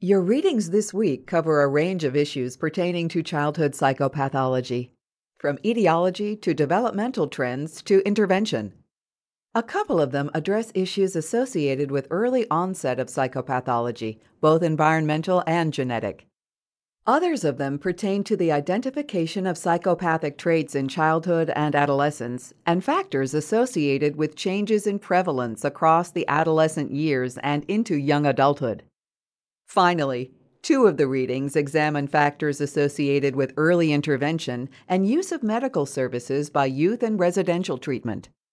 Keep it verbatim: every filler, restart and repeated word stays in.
Your readings this week cover a range of issues pertaining to childhood psychopathology, from etiology to developmental trends to intervention. A couple of them address issues associated with early onset of psychopathology, both environmental and genetic. Others of them pertain to the identification of psychopathic traits in childhood and adolescence and factors associated with changes in prevalence across the adolescent years and into young adulthood. Finally, two of the readings examine factors associated with early intervention and use of medical services by youth in residential treatment.